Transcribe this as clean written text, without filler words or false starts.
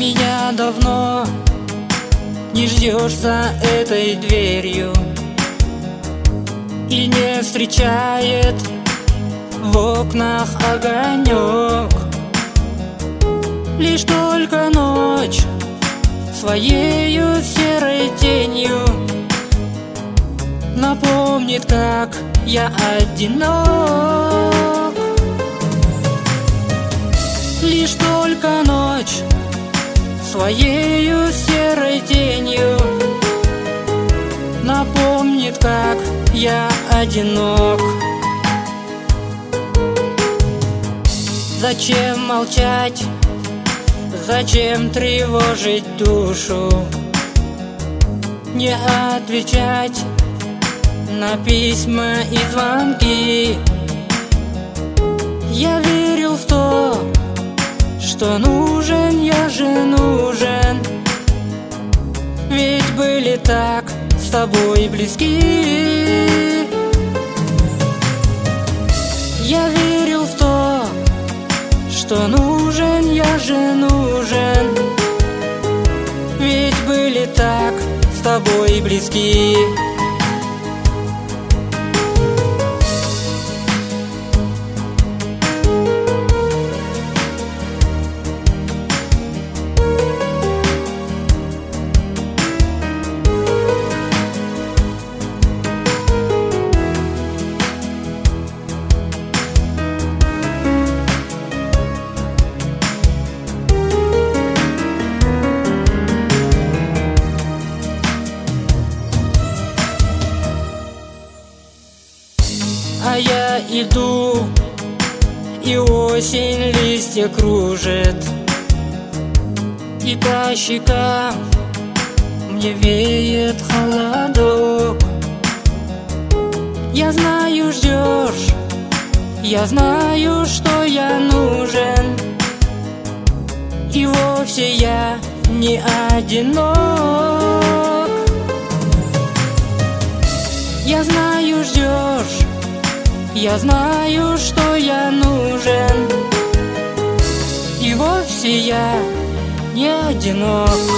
Меня давно не ждешь за этой дверью, и не встречает в окнах огонек. Лишь только ночь своею серой тенью напомнит, как я одинок. Лишь только ночь своею серой тенью напомнит, как я одинок. Зачем молчать? Зачем тревожить душу? Не отвечать на письма и звонки. Я верил в то, что нужен, я же нужен. Ведь были так с тобой близки. Я верил в то, что нужен, я же нужен. Ведь были так с тобой близки. А я иду, и осень листья кружит, и по щекам мне веет холодок. Я знаю, ждешь, я знаю, что я нужен, и вовсе я не одинок. Я знаю, ждешь, я знаю, что я нужен, и вовсе я не одинок.